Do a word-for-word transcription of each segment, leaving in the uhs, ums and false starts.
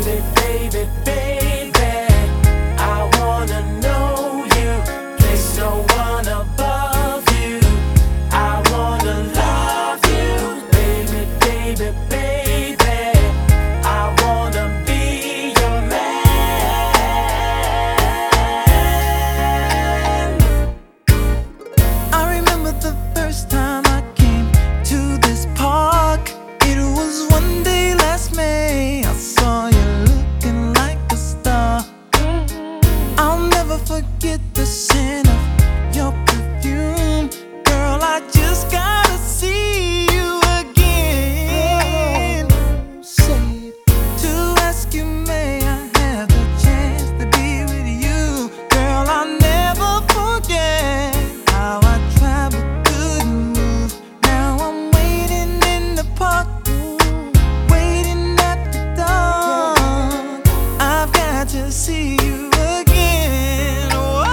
Baby, baby, baby, I wanna know you. There's no one above you. I wanna love you. Baby, baby, baby, I wanna be your man. I remember the first time I came to this park. It was one day last May. I saw you looking like a star. I'll never forget the scent of your perfume. Girl, I just gotta see you again. Say it. To ask you, may I have the chance to be with you? Girl, I'll never forget how I traveled, couldn't move. Now I'm waiting in the park, waiting at the door. I've got to see you again.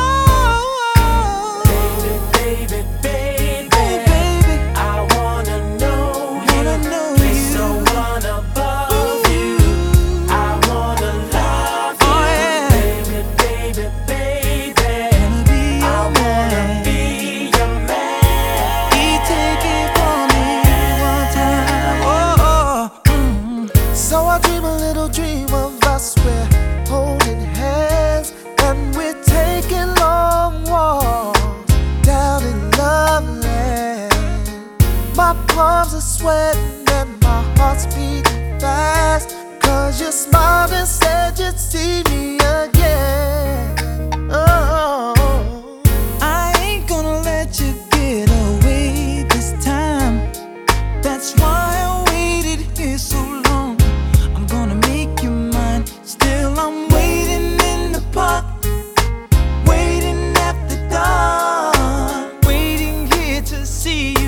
Whoa. Baby, baby, baby, Oh, baby, I wanna know you. wanna know There's you. no one above you. I wanna love you. Oh, yeah. Baby, baby, baby, Wanna be I your wanna man. be your man. He take it for me one time. Oh, oh. Mm. So I dream a little dream of us. We're holding hands and we're taking long walks down in Loveland. My palms are sweating and my heart's beating fast. Cause you smiled and said you'd see me again. Oh. I ain't gonna let you get away this time. That's why I waited here so long. I'm gonna make you mine. Still I'm waiting in the park, waiting at the door, waiting here to see you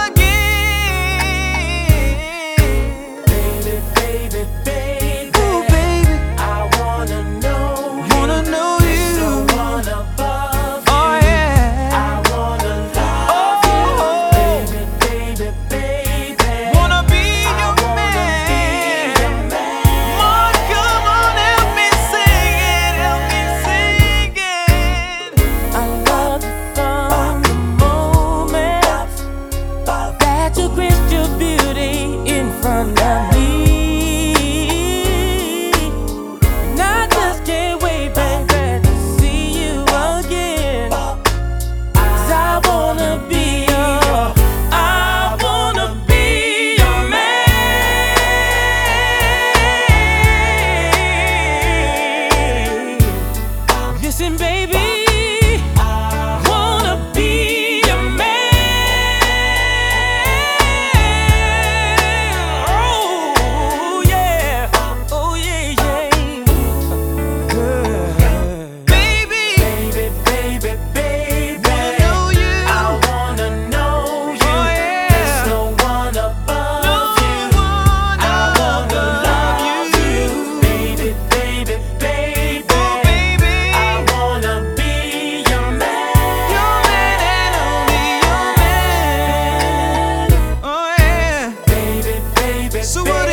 again. Baby, baby, baby, Ooh, baby, I wanna know you. wanna know There's no you. one above you. Oh, yeah. I wanna love you. Baby, baby, baby, Wanna be I your wanna be your man. man. Oh, come on, help me sing it, help me sing it. I love you from the moment that you graced your beauty in front of me. And I just can't wait, baby, to see you again. 'Cause I wanna be your, I wanna be your man. Listen, baby, I wanna be your man. Oh yeah, oh yeah, yeah. Baby, Baby, baby, baby, wanna know you. I wanna know you. Oh, yeah. There's no one above No you. one I wanna above love you. you. Baby, baby, baby, Oh, baby, I wanna be your man. your man and only your man. Oh, yeah. Baby, baby, So what